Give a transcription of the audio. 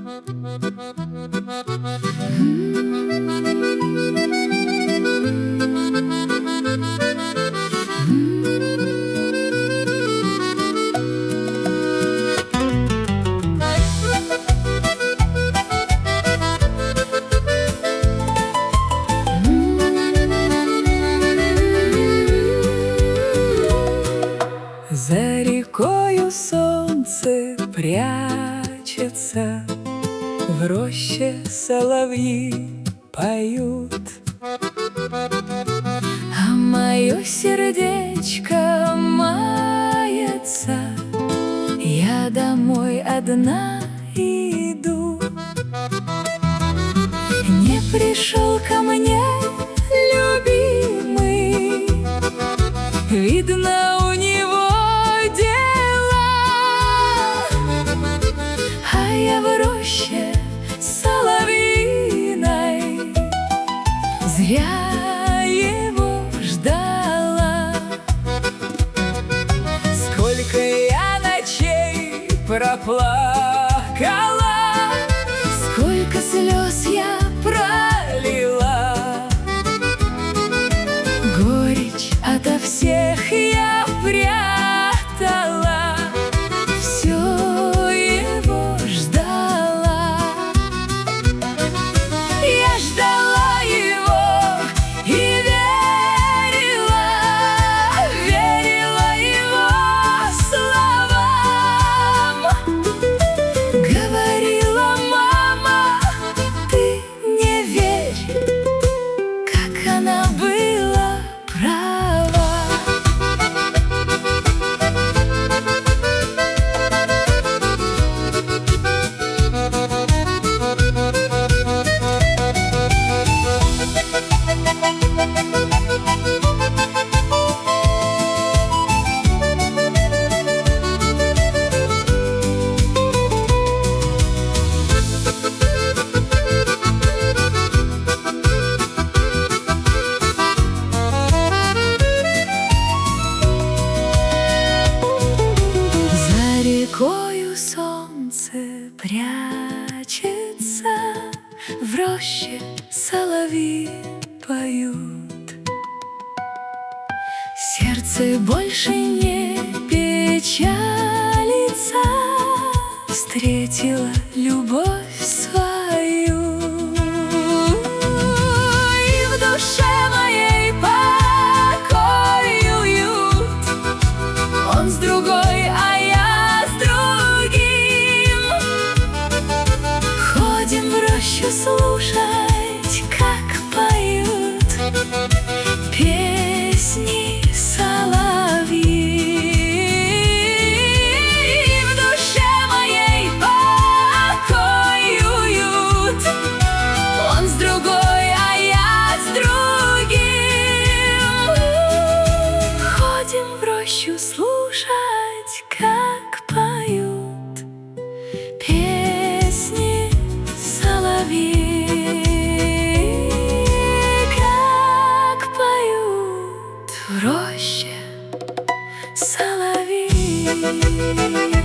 За рекою солнце прячется, в роще соловьи поют, а мое сердечко мается, я домой одна иду. Не пришел ко мне любимый, видно, у него дела, а я в роще соловьиной зря его ждала. Сколько я ночей проплакала, сколько слез я пролила, горечь ото всех я прятала, все его ждала. Я ждала его и верила, верила его словам. Говорила: мама, ты не верь, как она была права. За рекою солнце прячется, в роще соловьи поют. Сердце больше не печалится, встретила любовь свою. И в душе моей покой и уют, он с другой, а я с другим. Ходим в рощу слушать, как поют песни соловьи. И в душе моей покой и уют, он с другой, а я с другим. Ходим в рощу слушать, как поют песни соловьи, как поют в роще соловьи.